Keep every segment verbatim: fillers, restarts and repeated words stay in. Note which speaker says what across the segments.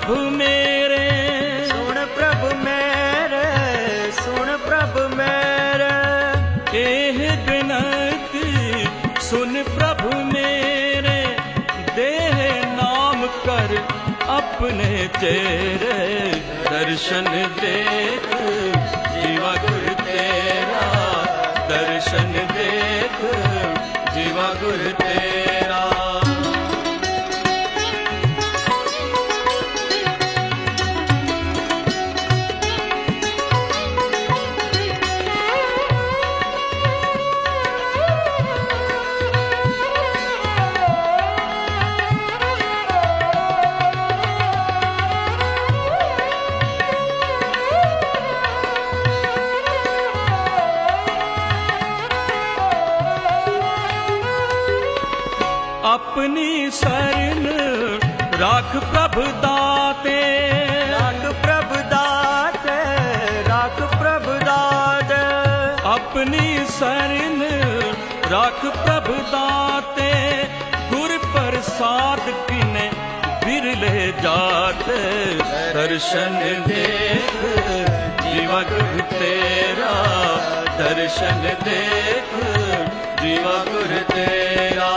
Speaker 1: प्रभु मेरे,
Speaker 2: सुन प्रभु मेरे, सुन प्रभु मेरे।
Speaker 1: एह बिनती सुन प्रभु मेरे, देह नाम कर अपने तेरे। दर्शन देख जीवा गुर तेरा, दर्शन देख जीवा गुर तेरा। अपनी शरण राख प्रभु दाते,
Speaker 2: राख प्रभु दाते, राख प्रभु दाते।
Speaker 1: अपनी शरण राख प्रभु दाते, गुर प्रसाद किने बिरले जाते। दर्शन देख जीवा गुर तेरा, दर्शन देख जीवा गुर तेरा।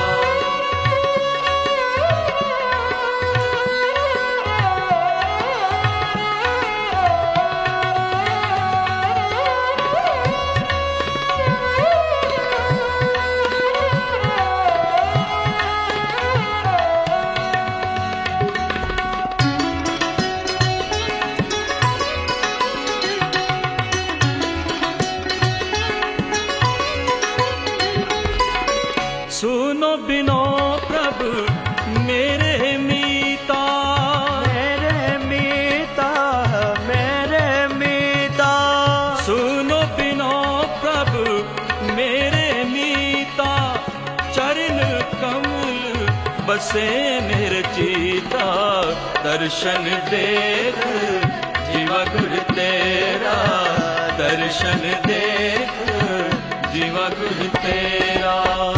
Speaker 1: सुनो बिनो प्रभु मेरे मीता,
Speaker 2: मेरे मीता, मेरे मीता।
Speaker 1: सुनो बिनो प्रभु मेरे मीता, चरण कमल बसे मेरे चीता। दर्शन देख जीवा गुर तेरा, दर्शन देख जीवा गुर तेरा।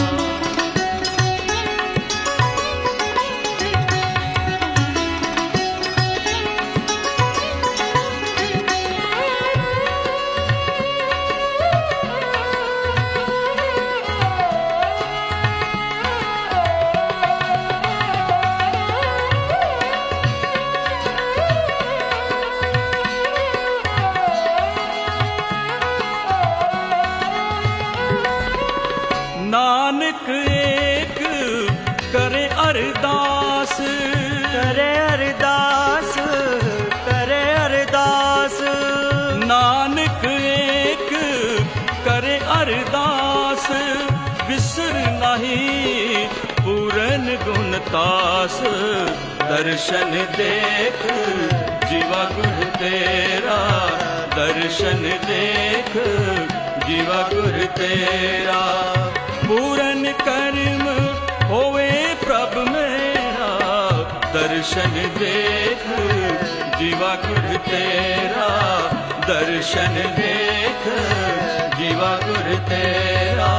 Speaker 1: नानक एक करे अरदास,
Speaker 2: करे अरदास, करे अरदास।
Speaker 1: नानक एक करे अरदास, बिसर नहीं पूरन गुणतास। दर्शन देख जीवा गुर तेरा, दर्शन देख जीवा गुर तेरा। पूरन कर्म होवे प्रभ मेरा, दर्शन देख जीवा गुर तेरा, दर्शन देख जीवा गुर तेरा,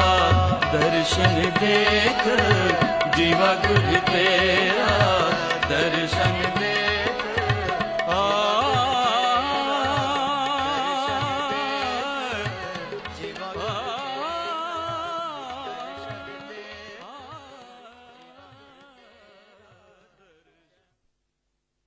Speaker 1: दर्शन देख जीवा गुर तेरा, दर्शन